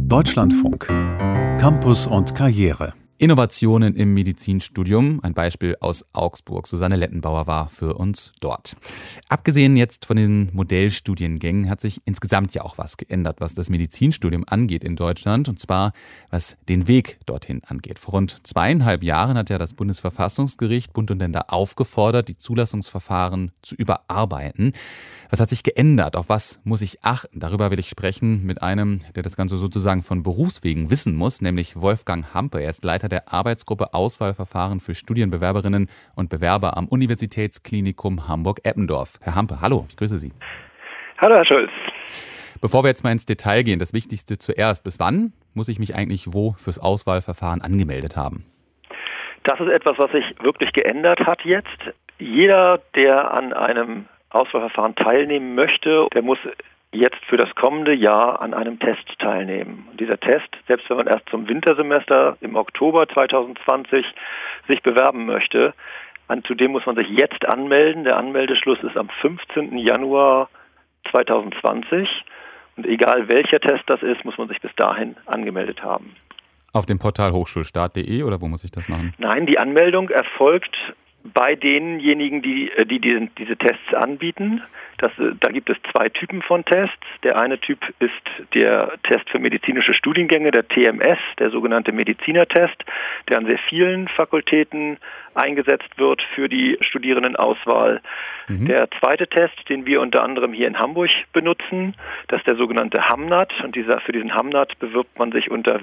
Deutschlandfunk. Campus und Karriere. Innovationen im Medizinstudium, ein Beispiel aus Augsburg. Susanne Lettenbauer war für uns dort. Abgesehen jetzt von den Modellstudiengängen hat sich insgesamt ja auch was geändert, was das Medizinstudium angeht in Deutschland, und zwar was den Weg dorthin angeht. Vor rund 2,5 Jahren hat ja das Bundesverfassungsgericht Bund und Länder aufgefordert, die Zulassungsverfahren zu überarbeiten. Was hat sich geändert? Auf was muss ich achten? Darüber will ich sprechen mit einem, der das Ganze sozusagen von Berufswegen wissen muss, nämlich Wolfgang Hampe. Er ist Leiter der Arbeitsgruppe Auswahlverfahren für Studienbewerberinnen und Bewerber am Universitätsklinikum Hamburg-Eppendorf. Herr Hampe, hallo, ich grüße Sie. Hallo, Herr Schulz. Bevor wir jetzt mal ins Detail gehen, das Wichtigste zuerst. Bis wann muss ich mich eigentlich wo fürs Auswahlverfahren angemeldet haben? Das ist etwas, was sich wirklich geändert hat jetzt. Jeder, der an einem Auswahlverfahren teilnehmen möchte, der muss jetzt für das kommende Jahr an einem Test teilnehmen. Und dieser Test, selbst wenn man erst zum Wintersemester im Oktober 2020 sich bewerben möchte, zu dem muss man sich jetzt anmelden. Der Anmeldeschluss ist am 15. Januar 2020. Und egal welcher Test das ist, muss man sich bis dahin angemeldet haben. Auf dem Portal hochschulstart.de oder wo muss ich das machen? Nein, die Anmeldung erfolgt bei denjenigen, die diese Tests anbieten. Da gibt es 2 Typen von Tests. Der eine Typ ist der Test für medizinische Studiengänge, der TMS, der sogenannte Medizinertest, der an sehr vielen Fakultäten eingesetzt wird für die Studierendenauswahl. Der zweite Test, den wir unter anderem hier in Hamburg benutzen, das ist der sogenannte HAMNAT. Und für diesen HAMNAT bewirbt man sich unter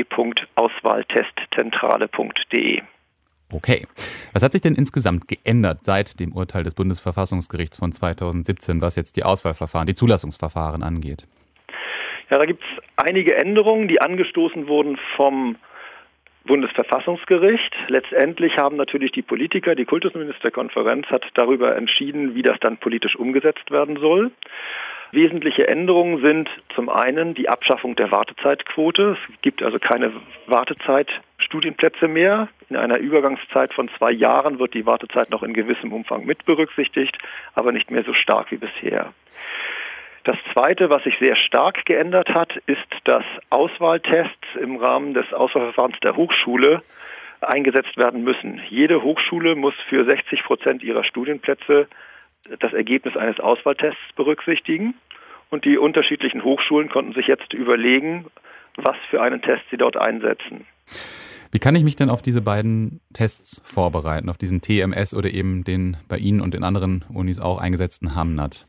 www.auswahltestzentrale.de. Okay. Was hat sich denn insgesamt geändert seit dem Urteil des Bundesverfassungsgerichts von 2017, was jetzt die Auswahlverfahren, die Zulassungsverfahren angeht? Ja, da gibt es einige Änderungen, die angestoßen wurden vom Bundesverfassungsgericht. Letztendlich haben natürlich die Politiker, die Kultusministerkonferenz hat darüber entschieden, wie das dann politisch umgesetzt werden soll. Wesentliche Änderungen sind zum einen die Abschaffung der Wartezeitquote. Es gibt also keine Wartezeitstudienplätze mehr. In einer Übergangszeit von 2 Jahren wird die Wartezeit noch in gewissem Umfang mit berücksichtigt, aber nicht mehr so stark wie bisher. Das Zweite, was sich sehr stark geändert hat, ist, dass Auswahltests im Rahmen des Auswahlverfahrens der Hochschule eingesetzt werden müssen. Jede Hochschule muss für 60% ihrer Studienplätze das Ergebnis eines Auswahltests berücksichtigen. Und die unterschiedlichen Hochschulen konnten sich jetzt überlegen, was für einen Test sie dort einsetzen. Wie kann ich mich denn auf diese beiden Tests vorbereiten, auf diesen TMS oder eben den bei Ihnen und in anderen Unis auch eingesetzten HAMNAT?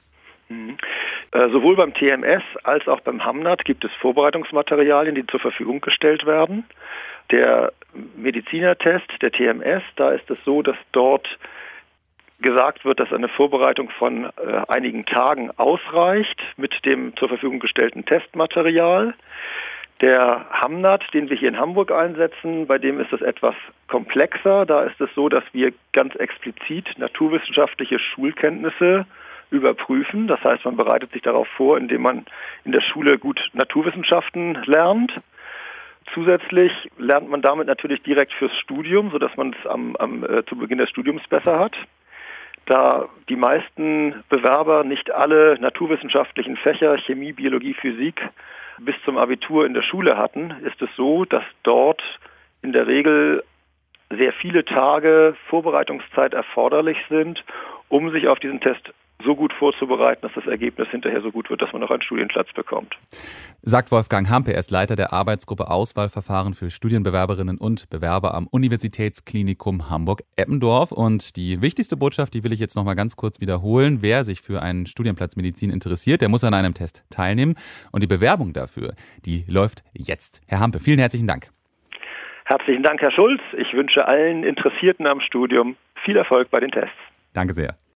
Sowohl beim TMS als auch beim HAMNAT gibt es Vorbereitungsmaterialien, die zur Verfügung gestellt werden. Der Medizinertest, der TMS, da ist es so, dass dort gesagt wird, dass eine Vorbereitung von einigen Tagen ausreicht mit dem zur Verfügung gestellten Testmaterial. Der HAMNAT, den wir hier in Hamburg einsetzen, bei dem ist es etwas komplexer. Da ist es so, dass wir ganz explizit naturwissenschaftliche Schulkenntnisse überprüfen. Das heißt, man bereitet sich darauf vor, indem man in der Schule gut Naturwissenschaften lernt. Zusätzlich lernt man damit natürlich direkt fürs Studium, sodass man es zu Beginn des Studiums besser hat. Da die meisten Bewerber nicht alle naturwissenschaftlichen Fächer, Chemie, Biologie, Physik, bis zum Abitur in der Schule hatten, ist es so, dass dort in der Regel sehr viele Tage Vorbereitungszeit erforderlich sind, um sich auf diesen Test so gut vorzubereiten, dass das Ergebnis hinterher so gut wird, dass man noch einen Studienplatz bekommt. Sagt Wolfgang Hampe, er ist Leiter der Arbeitsgruppe Auswahlverfahren für Studienbewerberinnen und Bewerber am Universitätsklinikum Hamburg-Eppendorf. Und die wichtigste Botschaft, die will ich jetzt noch mal ganz kurz wiederholen. Wer sich für einen Studienplatz Medizin interessiert, der muss an einem Test teilnehmen. Und die Bewerbung dafür, die läuft jetzt. Herr Hampe, vielen herzlichen Dank. Herzlichen Dank, Herr Schulz. Ich wünsche allen Interessierten am Studium viel Erfolg bei den Tests. Danke sehr.